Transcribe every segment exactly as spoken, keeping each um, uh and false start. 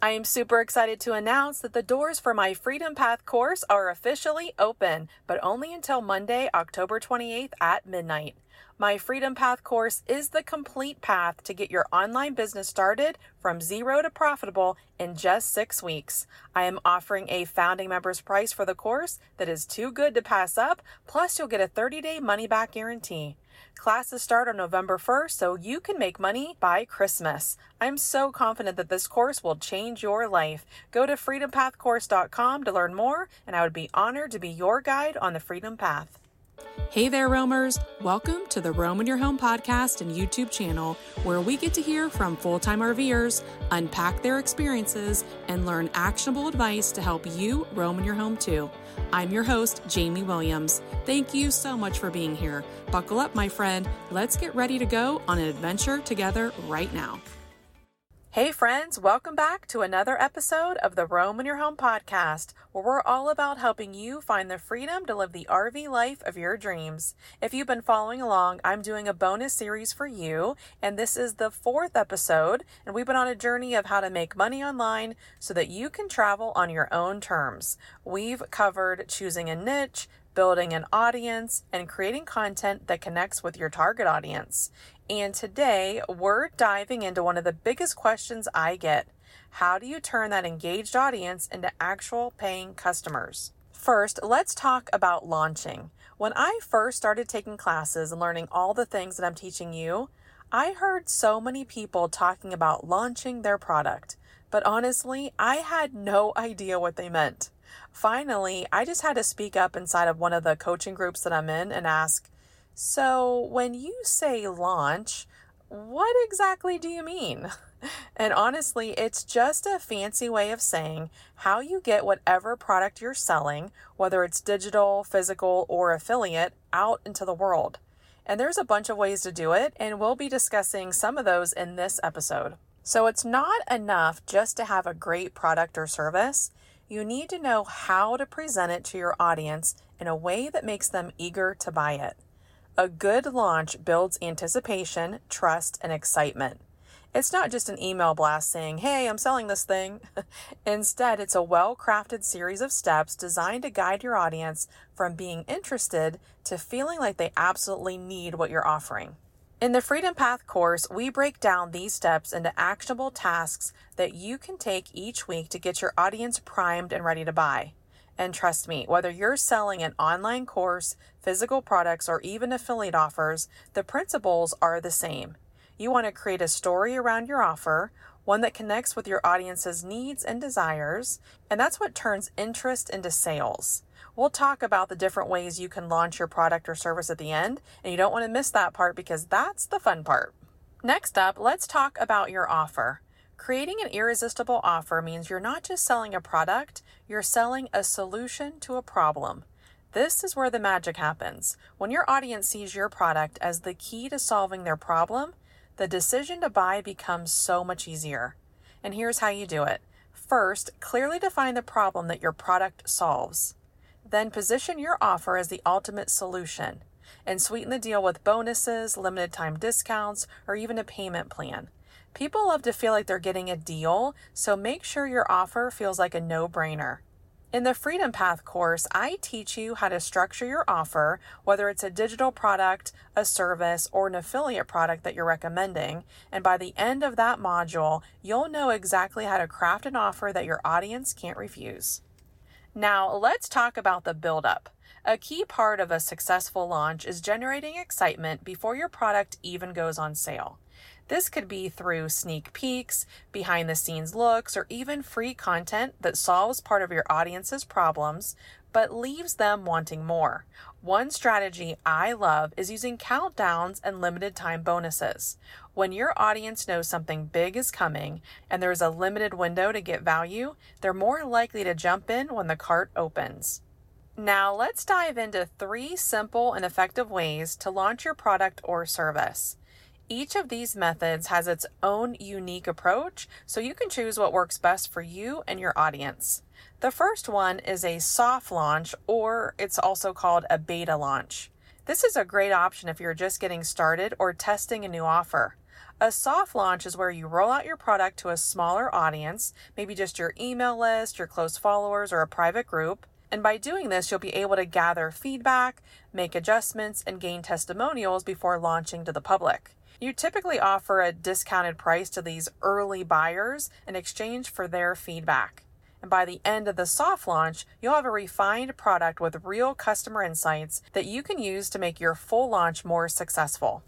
I am super excited to announce that the doors for my Freedom Path course are officially open, but only until Monday, October twenty-eighth at midnight. My Freedom Path course is the complete path to get your online business started from zero to profitable in just six weeks. I am offering a founding member's price for the course that is too good to pass up, plus you'll get a thirty-day money-back guarantee. Classes start on November first, so you can make money by Christmas. I'm so confident that this course will change your life. Go to freedom path course dot com to learn more, and I would be honored to be your guide on the Freedom Path. Hey there, roamers. Welcome to the Roam in Your Home podcast and YouTube channel, where we get to hear from full-time RVers, unpack their experiences, and learn actionable advice to help you roam in your home too. I'm your host, Jamie Williams. Thank you so much for being here. Buckle up, my friend. Let's get ready to go on an adventure together right now. Hey friends, welcome back to another episode of the Roam in Your Home podcast, where we're all about helping you find the freedom to live the R V life of your dreams. If you've been following along, I'm doing a bonus series for you, and this is the fourth episode, and we've been on a journey of how to make money online so that you can travel on your own terms. We've covered choosing a niche, building an audience, and creating content that connects with your target audience. And today, we're diving into one of the biggest questions I get. How do you turn that engaged audience into actual paying customers? First, let's talk about launching. When I first started taking classes and learning all the things that I'm teaching you, I heard so many people talking about launching their product. But honestly, I had no idea what they meant. Finally, I just had to speak up inside of one of the coaching groups that I'm in and ask, so when you say launch, what exactly do you mean? And honestly, it's just a fancy way of saying how you get whatever product you're selling, whether it's digital, physical, or affiliate, out into the world. And there's a bunch of ways to do it, and we'll be discussing some of those in this episode. So it's not enough just to have a great product or service. You need to know how to present it to your audience in a way that makes them eager to buy it. A good launch builds anticipation, trust, and excitement. It's not just an email blast saying, hey, I'm selling this thing. Instead, it's a well-crafted series of steps designed to guide your audience from being interested to feeling like they absolutely need what you're offering. In the Freedom Path course, we break down these steps into actionable tasks that you can take each week to get your audience primed and ready to buy. And trust me, whether you're selling an online course, physical products, or even affiliate offers, the principles are the same. You want to create a story around your offer, one that connects with your audience's needs and desires, and that's what turns interest into sales. We'll talk about the different ways you can launch your product or service at the end, and you don't want to miss that part because that's the fun part. Next up, let's talk about your offer. Creating an irresistible offer means you're not just selling a product, you're selling a solution to a problem. This is where the magic happens. When your audience sees your product as the key to solving their problem, the decision to buy becomes so much easier. And here's how you do it. First, clearly define the problem that your product solves. Then position your offer as the ultimate solution and sweeten the deal with bonuses, limited time discounts, or even a payment plan. People love to feel like they're getting a deal, so make sure your offer feels like a no-brainer. In the Freedom Path course, I teach you how to structure your offer, whether it's a digital product, a service, or an affiliate product that you're recommending. And by the end of that module, you'll know exactly how to craft an offer that your audience can't refuse. Now, let's talk about the build-up. A key part of a successful launch is generating excitement before your product even goes on sale. This could be through sneak peeks, behind-the-scenes looks, or even free content that solves part of your audience's problems, but leaves them wanting more. One strategy I love is using countdowns and limited time bonuses. When your audience knows something big is coming and there's a limited window to get value, they're more likely to jump in when the cart opens. Now let's dive into three simple and effective ways to launch your product or service. Each of these methods has its own unique approach, so you can choose what works best for you and your audience. The first one is a soft launch, or it's also called a beta launch. This is a great option if you're just getting started or testing a new offer. A soft launch is where you roll out your product to a smaller audience, maybe just your email list, your close followers, or a private group. And by doing this, you'll be able to gather feedback, make adjustments, and gain testimonials before launching to the public. You typically offer a discounted price to these early buyers in exchange for their feedback. And by the end of the soft launch, you'll have a refined product with real customer insights that you can use to make your full launch more successful.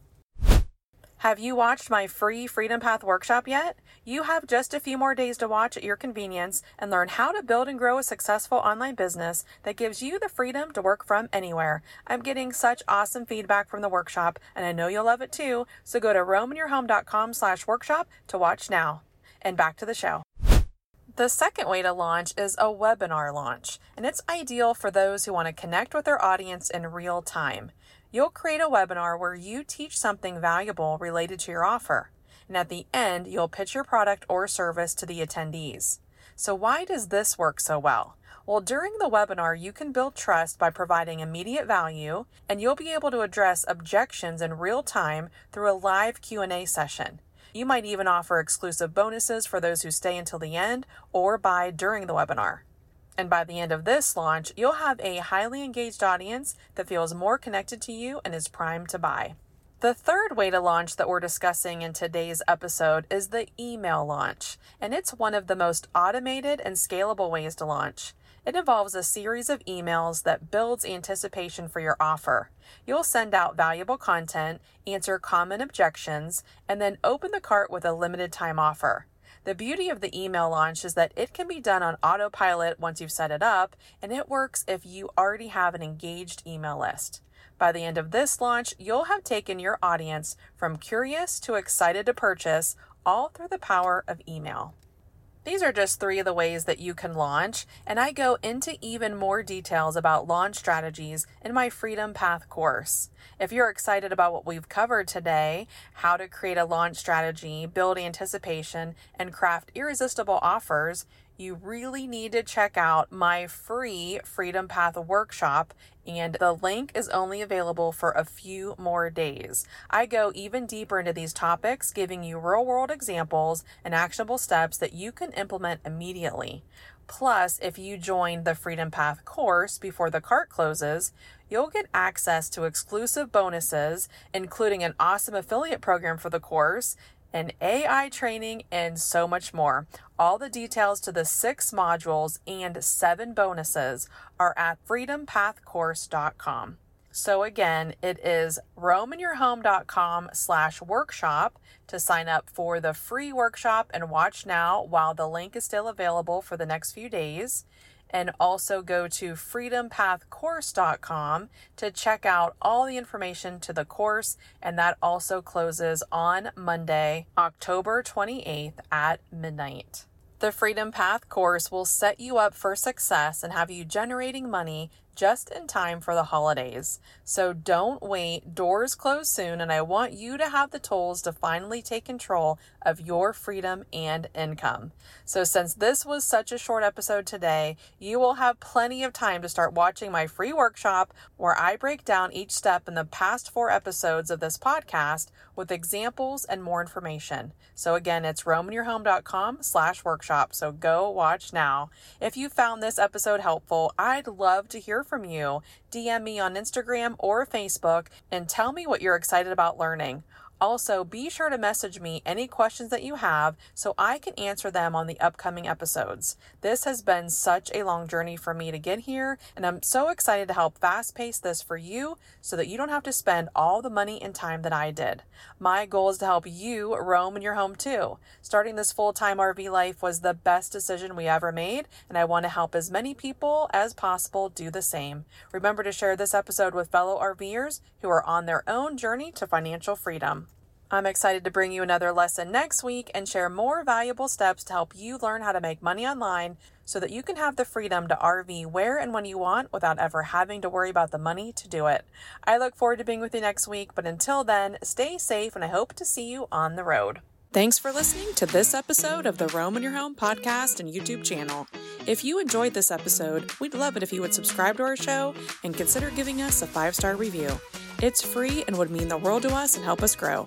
Have you watched my free Freedom Path workshop yet? You have just a few more days to watch at your convenience and learn how to build and grow a successful online business that gives you the freedom to work from anywhere. I'm getting such awesome feedback from the workshop, and I know you'll love it too. So go to romanyourhome.com slash workshop to watch now. And back to the show. The second way to launch is a webinar launch, and it's ideal for those who want to connect with their audience in real time. You'll create a webinar where you teach something valuable related to your offer. And at the end, you'll pitch your product or service to the attendees. So why does this work so well? Well, during the webinar, you can build trust by providing immediate value, and you'll be able to address objections in real time through a live Q and A session. You might even offer exclusive bonuses for those who stay until the end or buy during the webinar. And by the end of this launch, you'll have a highly engaged audience that feels more connected to you and is primed to buy. The third way to launch that we're discussing in today's episode is the email launch, and it's one of the most automated and scalable ways to launch. It involves a series of emails that builds anticipation for your offer. You'll send out valuable content, answer common objections, and then open the cart with a limited time offer. The beauty of the email launch is that it can be done on autopilot once you've set it up, and it works if you already have an engaged email list. By the end of this launch, you'll have taken your audience from curious to excited to purchase, all through the power of email. These are just three of the ways that you can launch, and I go into even more details about launch strategies in my Freedom Path course. If you're excited about what we've covered today, how to create a launch strategy, build anticipation, and craft irresistible offers, you really need to check out my free Freedom Path workshop, and the link is only available for a few more days. I go even deeper into these topics, giving you real-world examples and actionable steps that you can implement immediately. Plus, if you join the Freedom Path course before the cart closes, you'll get access to exclusive bonuses, including an awesome affiliate program for the course, and A I training, and so much more. All the details to the six modules and seven bonuses are at freedom path course dot com. So again, it is romanyourhome.com slash workshop to sign up for the free workshop and watch now while the link is still available for the next few days. And also go to freedom path course dot com to check out all the information to the course, and that also closes on Monday, October twenty-eighth at midnight. The Freedom Path course will set you up for success and have you generating money just in time for the holidays. So don't wait, doors close soon, and I want you to have the tools to finally take control of your freedom and income. So since this was such a short episode today, you will have plenty of time to start watching my free workshop where I break down each step in the past four episodes of this podcast with examples and more information. So again, it's romanyourhome.com slash workshop. So go watch now. If you found this episode helpful, I'd love to hear from you. D M me on Instagram or Facebook and tell me what you're excited about learning. Also, be sure to message me any questions that you have so I can answer them on the upcoming episodes. This has been such a long journey for me to get here, and I'm so excited to help fast pace this for you so that you don't have to spend all the money and time that I did. My goal is to help you roam in your home too. Starting this full-time R V life was the best decision we ever made, and I want to help as many people as possible do the same. Remember to share this episode with fellow RVers who are on their own journey to financial freedom. I'm excited to bring you another lesson next week and share more valuable steps to help you learn how to make money online so that you can have the freedom to R V where and when you want without ever having to worry about the money to do it. I look forward to being with you next week, but until then, stay safe and I hope to see you on the road. Thanks for listening to this episode of the Roam in Your Home podcast and YouTube channel. If you enjoyed this episode, we'd love it if you would subscribe to our show and consider giving us a five-star review. It's free and would mean the world to us and help us grow.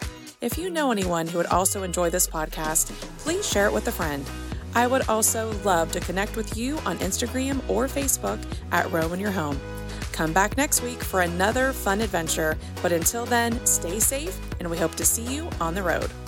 If you know anyone who would also enjoy this podcast, please share it with a friend. I would also love to connect with you on Instagram or Facebook at Roam in Your Home. Come back next week for another fun adventure, but until then, stay safe and we hope to see you on the road.